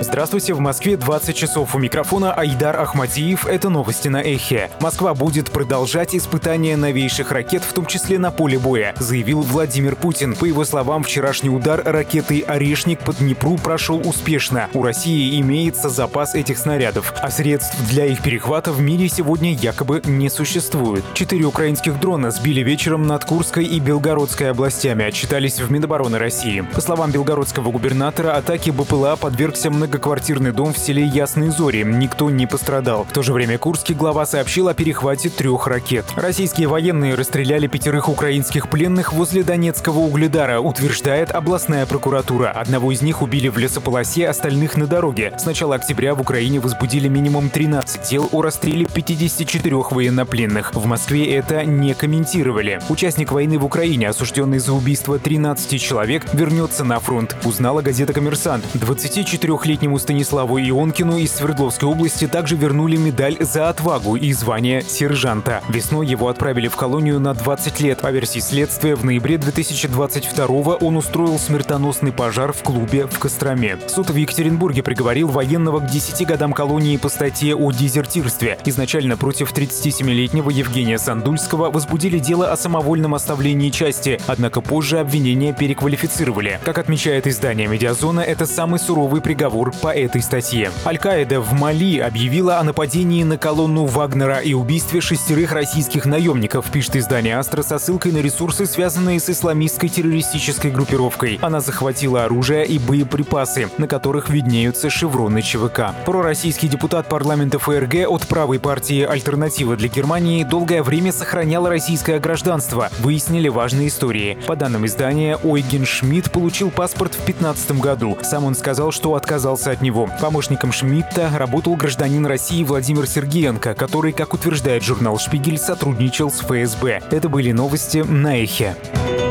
Здравствуйте, в Москве 20 часов. У микрофона Айдар Ахмадиев. Это новости на Эхе. Москва будет продолжать испытания новейших ракет, в том числе на поле боя, заявил Владимир Путин. По его словам, вчерашний удар ракетой «Орешник» по Днепру прошел успешно. У России имеется запас этих снарядов, а средств для их перехвата в мире сегодня якобы не существует. 4 украинских дрона сбили вечером над Курской и Белгородской областями, отчитались в Минобороны России. По словам белгородского губернатора, атаке БПЛА подвергся многоквартирный дом в селе Ясные Зори. Никто не пострадал. В то же время курский глава сообщил о перехвате 3 ракет. Российские военные расстреляли 5 украинских пленных возле Донецкого Угледара, утверждает областная прокуратура. Одного из них убили в лесополосе, остальных на дороге. С начала октября в Украине возбудили минимум 13 дел о расстреле 54 военнопленных. В Москве это не комментировали. Участник войны в Украине, осужденный за убийство 13 человек, вернется на фронт, узнала газета «Коммерсант». 24-летнему Станиславу Ионкину из Свердловской области также вернули медаль за отвагу и звание сержанта. Весной его отправили в колонию на 20 лет. По версии следствия, в ноябре 2022-го он устроил смертоносный пожар в клубе в Костроме. Суд в Екатеринбурге приговорил военного к 10 годам колонии по статье о дезертирстве. Изначально против 37-летнего Евгения Сандульского возбудили дело о самовольном оставлении части, однако позже обвинения переквалифицировали. Как отмечает издание «Медиазона», это самый суровый приговор по этой статье. Аль-Каида в Мали объявила о нападении на колонну Вагнера и убийстве 6 российских наемников, пишет издание «Астра» со ссылкой на ресурсы, связанные с исламистской террористической группировкой. Она захватила оружие и боеприпасы, на которых виднеются шевроны ЧВК. Пророссийский депутат парламента ФРГ от правой партии «Альтернатива для Германии» долгое время сохранял российское гражданство. Выяснили важные истории. По данным издания, Ойген Шмидт получил паспорт в 2015 году. Сам он сказал, что отказался от него. Помощником Шмидта работал гражданин России Владимир Сергеенко, который, как утверждает журнал «Шпигель», сотрудничал с ФСБ. Это были новости на Эхе.